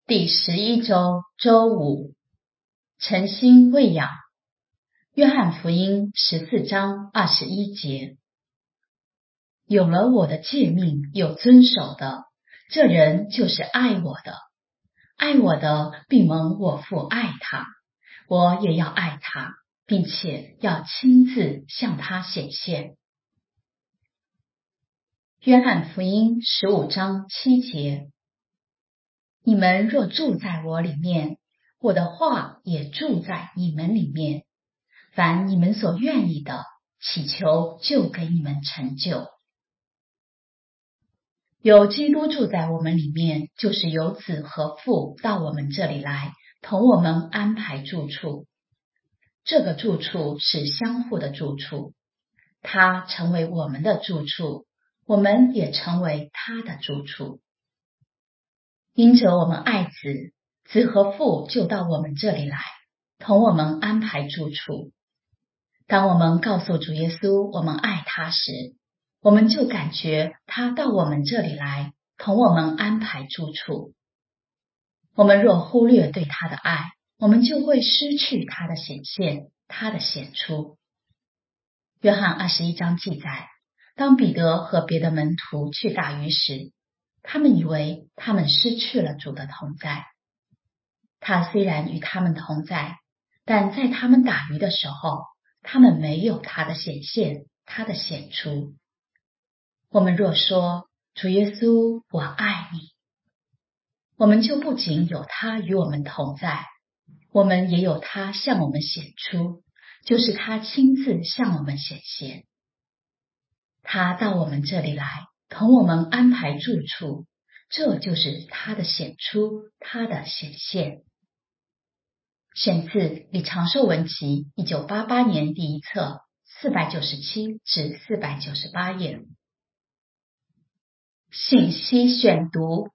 第11周周五，诚心喂养。约翰福音14章21节。有了我的诫命又遵守的，这人就是爱我的。爱我的必蒙我父爱他，我也要爱他，并且要亲自向他显现。约翰福音15章7节。你们若住在我里面，我的话也住在你们里面，凡你们所愿意的，祈求就给你们成就。有基督住在我们里面，就是有子和父到我们这里来，同我们安排住处。这个住处是相互的住处，他成为我们的住处，我们也成为他的住处。因着我们爱子，子和父就到我们这里来，同我们安排住处。当我们告诉主耶稣我们爱他时，我们就感觉他到我们这里来，同我们安排住处。我们若忽略对他的爱，我们就会失去他的显现，他的显出。约翰21章记载，当彼得和别的门徒去打鱼时，他们以为他们失去了主的同在。他虽然与他们同在，但在他们打鱼的时候，他们没有他的显现，他的显出。我们若说主耶稣，我爱你，我们就不仅有他与我们同在，我们也有他向我们显出，就是他亲自向我们显现。他到我们这里来，同我们安排住处，这就是他的显出，他的显现。选自李长寿文集1988年第一册497至498页。信息选读。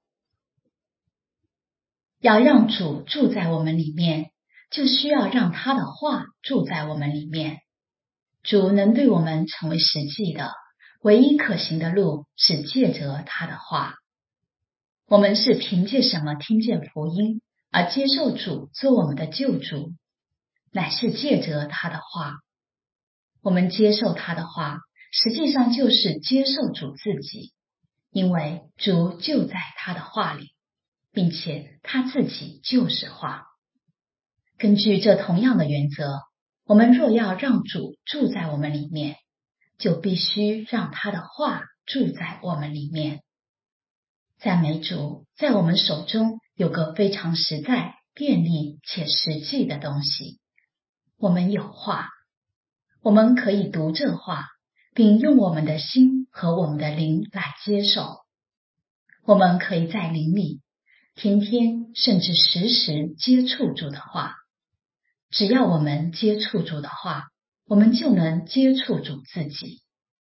要让主住在我们里面，就需要让他的话住在我们里面。主能对我们成为实际的，唯一可行的路是借着他的话。我们是凭借什么听见福音而接受主做我们的救主？乃是借着他的话。我们接受他的话，实际上就是接受主自己，因为主就在他的话里，并且他自己就是话。根据这同样的原则，我们若要让主住在我们里面，就必须让他的话住在我们里面。赞美主，在我们手中有个非常实在、便利且实际的东西。我们有话，我们可以读这话，并用我们的心和我们的灵来接受。我们可以在灵里天天甚至时时接触主的话。只要我们接触主的话，我们就能接触主自己。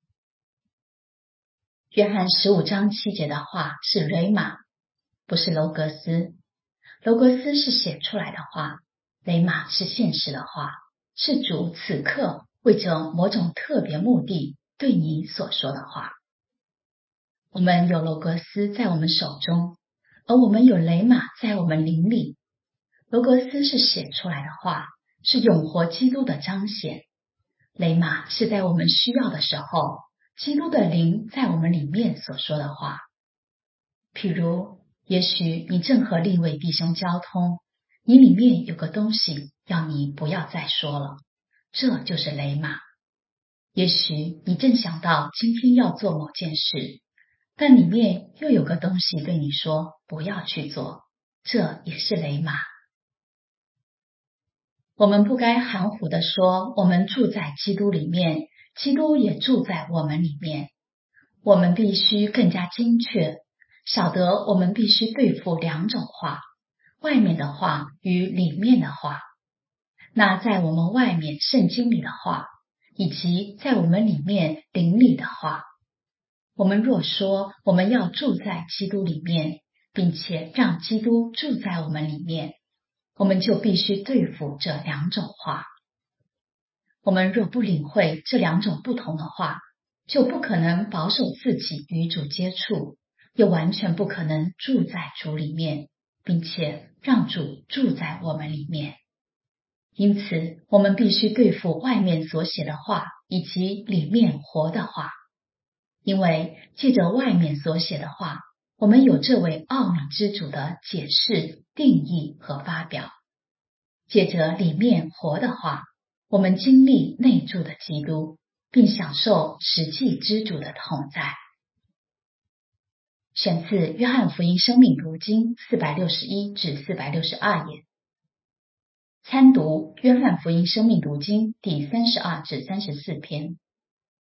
约翰15章7节的话是雷玛，不是楼格斯。楼格斯是写出来的话，雷玛是现实的话，是主此刻为着某种特别目的对你所说的话。我们有楼格斯在我们手中，而我们有雷玛在我们灵里。楼格斯是写出来的话，是永活基督的彰显。雷玛是在我们需要的时候，基督的灵在我们里面所说的话。譬如，也许你正和另一位弟兄交通，你里面有个东西要你不要再说了，这就是雷玛。也许你正想到今天要做某件事，但里面又有个东西对你说不要去做，这也是雷玛。我们不该含糊地说我们住在基督里面，基督也住在我们里面。我们必须更加精确，晓得我们必须对付两种话，外面的话与里面的话。那在我们外面圣经里的话，以及在我们里面灵里的话。我们若说我们要住在基督里面，并且让基督住在我们里面，我们就必须对付这两种话。我们若不领会这两种不同的话，就不可能保守自己与主接触，又完全不可能住在主里面， 并且让主住在我们里面。因此，我们必须对付外面所写的话，以及里面活的话。因为借着外面所写的话，我们有这位奥秘之主的解释、定义和发表；借着里面活的话，我们经历内住的基督，并享受实际之主的同在。选自约翰福音生命读经461至462页。参读约翰福音生命读经第32至34篇。